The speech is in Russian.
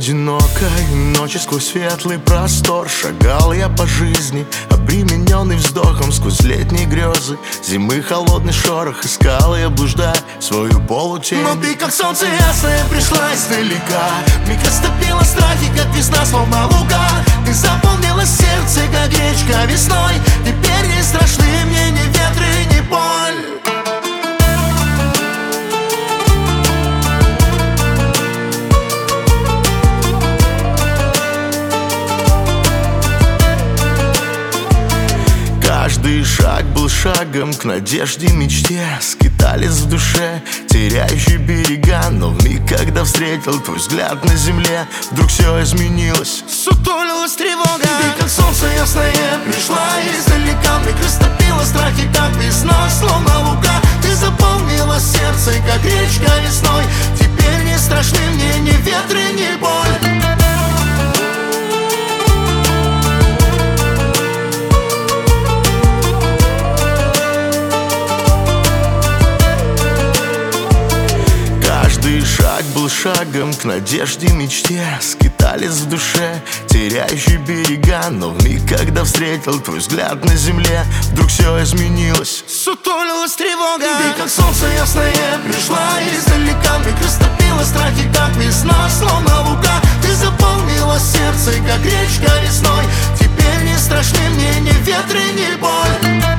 одинокой ночи сквозь светлый простор шагал я по жизни, обремененный вздохом сквозь летние грезы. Зимы холодный шорох искал я, блуждая свою полутень. Но ты, как солнце ясное, пришла издалека. Вмиг растопила страхи, как весна, словно луга. Ты заполнила сердце, как речка весной. Теперь не страшны мне ни ветры, ни боль. Каждый шаг был шагом к надежде, мечте. Скитались в душе, теряющие берега. Но вмиг, когда встретил твой взгляд на земле, вдруг все изменилось, сутулилась тревога. Ты, как солнце ясное, пришла издалека. Вмиг растопила страхи, как весна, словно луга. Ты заполнила сердце, как речка весной. Теперь не страшны мне ни ветры, ни боль. Каждый шаг был шагом к надежде, мечте. Скитались в душе, теряющие берега. Но вмиг, когда встретил твой взгляд на земле, вдруг все изменилось, сутулилась тревога. Ты, как солнце ясное, пришла издалека. Вмиг растопила страхи, как весна, словно луга. Ты заполнила сердце, как речка весной. Теперь не страшны мне ни ветры, ни боль.